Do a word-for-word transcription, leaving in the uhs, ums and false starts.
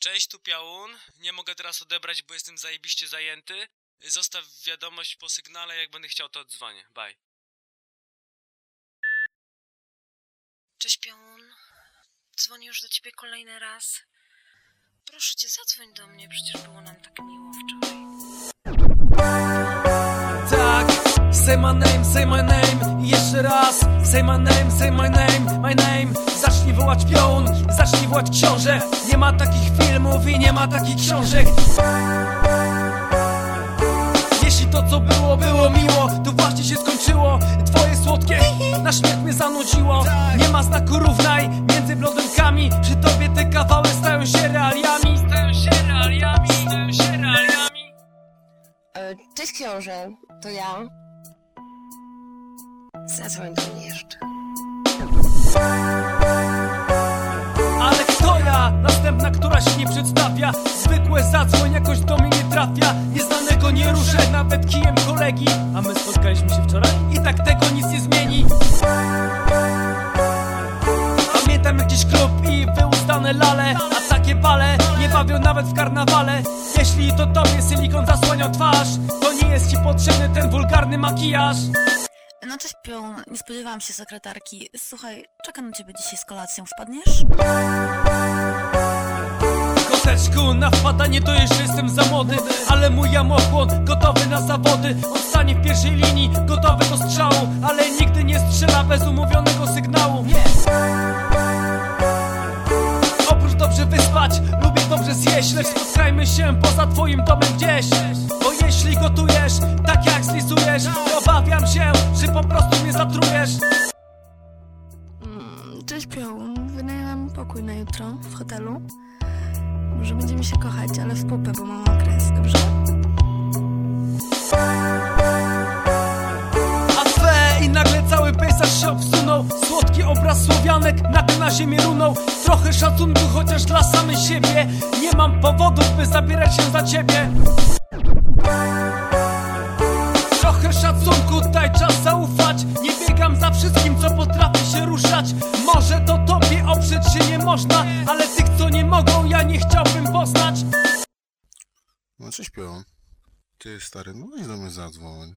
Cześć, tu Piałun. Nie mogę teraz odebrać, bo jestem zajebiście zajęty. Zostaw wiadomość po sygnale, jak będę chciał, to odzwonię. Bye. Cześć, Piałun. Dzwonię już do ciebie kolejny raz. Proszę cię, zadzwoń do mnie, przecież było nam tak miło wczoraj. Tak, say my name, say my name. I jeszcze raz, say my name, say my name, my name. Zacznij wołać Piałun, zacznij wołać książę. Nie ma takich filmów i nie ma takich książek. Jeśli to co było, było miło, to właśnie się skończyło. Twoje słodkie na śmierć mnie zanudziło. Nie ma znaku równaj między blondynkami. Przy tobie te kawały stają się realiami. Stają się realiami, stają się realiami. E, Cześć książę, to ja. Zadzwoń do mnie jeszcze. Ale kto ja? Następna, która się nie przedstawia. Zwykłe zadzwoń jakoś do mnie nie trafia. Nieznanego nie ruszę, nawet kijem kolegi. A my spotkaliśmy się wczoraj i tak tego nic nie zmieni. Pamiętam jakiś klub i wyuzdane lale. A takie bale nie bawią nawet w karnawale. Jeśli to tobie silikon zasłania twarz, to nie jest ci potrzebny ten wulgarny makijaż. No cześć Pion, nie spodziewałam się sekretarki. Słuchaj, czekam na ciebie dzisiaj z kolacją, wpadniesz? Koteczku, na wpadanie to jeszcze jestem za młody. Ale mój jamochłon gotowy na zawody. On stanie w pierwszej linii, gotowy do strzału. Ale nigdy nie strzela bez umówionego sygnału. Nie. Oprócz dobrze wyspać, lubię dobrze zjeść. Lecz spotkajmy się poza twoim domem gdzieś. Bo jeśli gotujesz, tak jak zlisujesz, to obawiam się, że po prostu mnie zatrujesz. Mm, cześć Pion, wynajęłam pokój na jutro w hotelu. Może będziemy się kochać, ale w pupę, bo mam okres, dobrze? A fe i nagle cały pejzaż się obsunął. Słodki obraz słowianek nagle na ziemię runął. Trochę szacunku chociaż dla samej siebie. Nie mam powodów, by zabierać się za ciebie. Trochę szacunku, daj czas zaufać. Nie biegam za wszystkim, co potrafi się ruszać. Może to tobie oprzeć się nie można, ale tych, co nie mogą, ja nie chciałbym poznać. No cześć Pion. Ty stary, no i do mnie zadzwoń.